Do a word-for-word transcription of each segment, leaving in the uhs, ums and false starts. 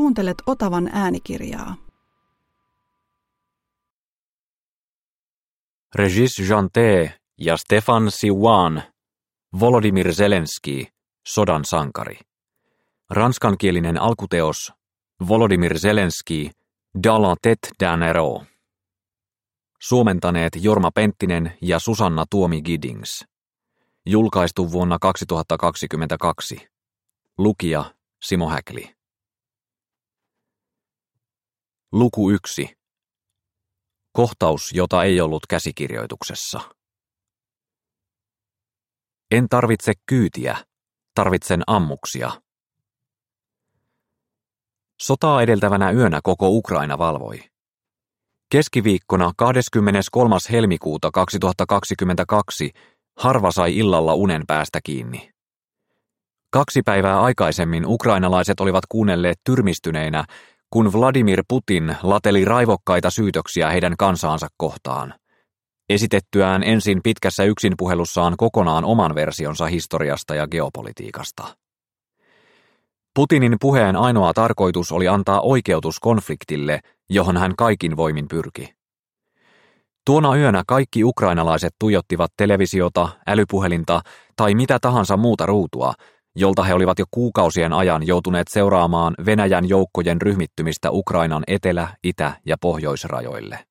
Kuuntelet Otavan äänikirjaa. Régis Janté ja Stefan Siwan, Volodymyr Zelenskyi, sodan sankari. Ranskankielinen alkuteos Volodymyr Zelenskyi, Dans la tête d'un héros. Suomentaneet Jorma Penttinen ja Susanna Tuomi-Giddings. Julkaistu vuonna kaksituhattakaksikymmentäkaksi. Lukija Simo Häkli. Luku yksi. Kohtaus, jota ei ollut käsikirjoituksessa. En tarvitse kyytiä, tarvitsen ammuksia. Sotaa edeltävänä yönä koko Ukraina valvoi. Keskiviikkona kahdeskymmeneskolmas helmikuuta kaksituhattakaksikymmentäkaksi harva sai illalla unen päästä kiinni. Kaksi päivää aikaisemmin ukrainalaiset olivat kuunnelleet tyrmistyneinä, kun Vladimir Putin lateli raivokkaita syytöksiä heidän kansaansa kohtaan, esitettyään ensin pitkässä yksinpuhelussaan kokonaan oman versionsa historiasta ja geopolitiikasta. Putinin puheen ainoa tarkoitus oli antaa oikeutus konfliktille, johon hän kaikin voimin pyrki. Tuona yönä kaikki ukrainalaiset tuijottivat televisiota, älypuhelinta tai mitä tahansa muuta ruutua, jolta he olivat jo kuukausien ajan joutuneet seuraamaan Venäjän joukkojen ryhmittymistä Ukrainan etelä-, itä- ja pohjoisrajoille.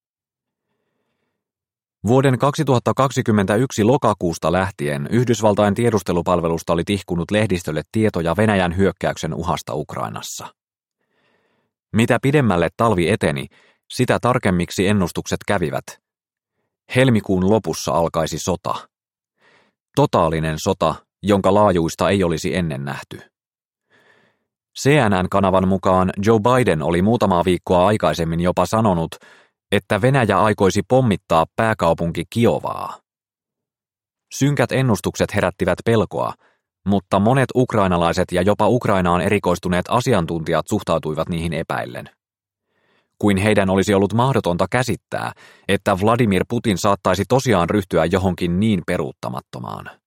Vuoden kaksituhattakaksikymmentäyksi lokakuusta lähtien Yhdysvaltain tiedustelupalvelusta oli tihkunut lehdistölle tietoja Venäjän hyökkäyksen uhasta Ukrainassa. Mitä pidemmälle talvi eteni, sitä tarkemmiksi ennustukset kävivät. Helmikuun lopussa alkaisi sota. Totaalinen sota, jonka laajuista ei olisi ennen nähty. C N N-kanavan mukaan Joe Biden oli muutamaa viikkoa aikaisemmin jopa sanonut, että Venäjä aikoisi pommittaa pääkaupunki Kiovaa. Synkät ennustukset herättivät pelkoa, mutta monet ukrainalaiset ja jopa Ukrainaan erikoistuneet asiantuntijat suhtautuivat niihin epäillen. Kuin heidän olisi ollut mahdotonta käsittää, että Vladimir Putin saattaisi tosiaan ryhtyä johonkin niin peruuttamattomaan.